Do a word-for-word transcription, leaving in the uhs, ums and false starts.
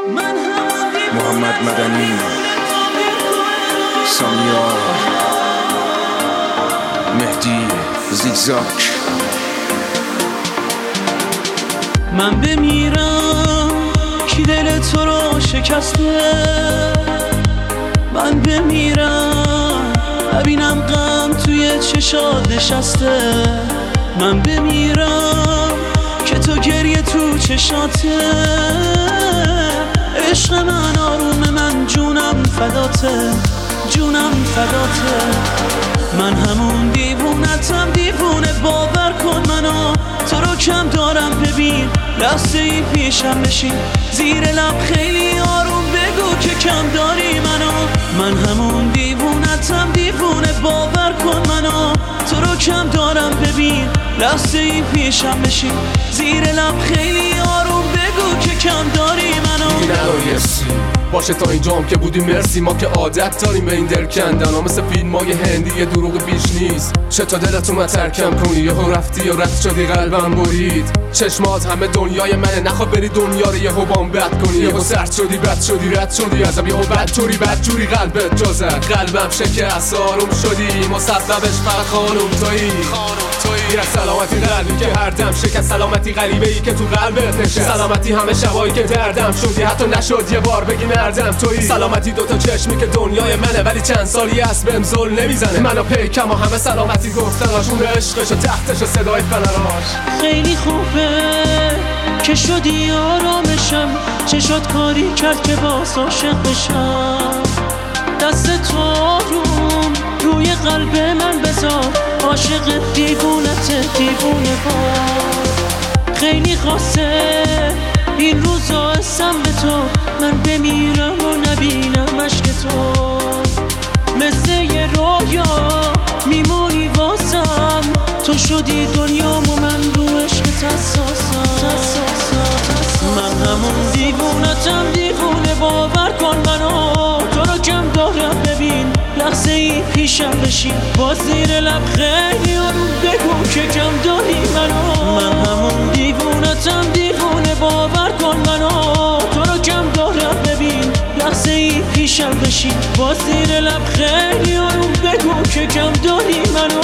محمد مدنی، سامیار، مهدی زیگزاک. من بمیرم کی دل تو رو شکسته، من بمیرم ببینم غم توی چشات نشسته، من بمیرم که تو گریه تو چشاته، عشق من آروم من جونم فداته، جونم فداته. من همون دیوونتم دیوونه، باور کن منو تو رو کم دارم، ببین لحظه ای پیشم بشین، زیر لب خیلی آروم بگو که کم داری منو. من همون دیوونتم دیوونه، باور کن منو تو رو کم دارم، ببین لحظه ای پیشم بشین، زیر لب خیلی آروم بگو که کم داری منو. نرایسی باشه تا اینجام که بودی مرسی، ما که عادت داریم به این دل کندن، مثل فیلم های هندی یه دروغ بیش نیست. چه تا دلت اومد ترکم کنی، یهو رفتی و رد شدی قلبم برید، چشمات همه دنیای منه، نخواه بری دنیا رو یهو بام بد کنی، یهو سرد شدی بد شدی رد شدی از یهو بد جوری بد جوری قلبت جا زد، قلبم شکست آروم شدی، مسببش فقط خانم تویی، یه سلامتی قلبی که هر دم شکست، سلامتی غریبه ای که تو قلبت نشست، سلامتی همه شبایی که دردم شدی حتی نشد یه بار بگی مردم تویی، سلامتی دوتا چشمی که دنیای منه ولی چند سالی است بهم زل نمیزنه، منو پیکم و همه سلامتی گفتناش، اون عشقش و تحتش و صدای فنراش. خیلی خوبه که شدی آرامشم، چشات کاری کرد که باز عاشق بشم، دست تو آروم روی قلب من بذار، عاشق دیوونت دیوونه بار. خیلی خاصه این روزا اسم به تو، من بمیرم و نبینم عشق تو، مثل یه رویا میمونی واسم، تو شدی دنیام و من رو عشقت حساسم. من همون دیوونتم دیوونه، باور کن منو تو رو کم دارم، ببین لحظه ای پیشم بشین، با زیر لب خیلی آروم بگو که کم داری منو. من همون دیوونتم دیوونه، باور کن منو تو رو کم دارم، ببین لحظه ای پیشم بشین، با زیر لب خیلی آروم بگو که کم داری منو.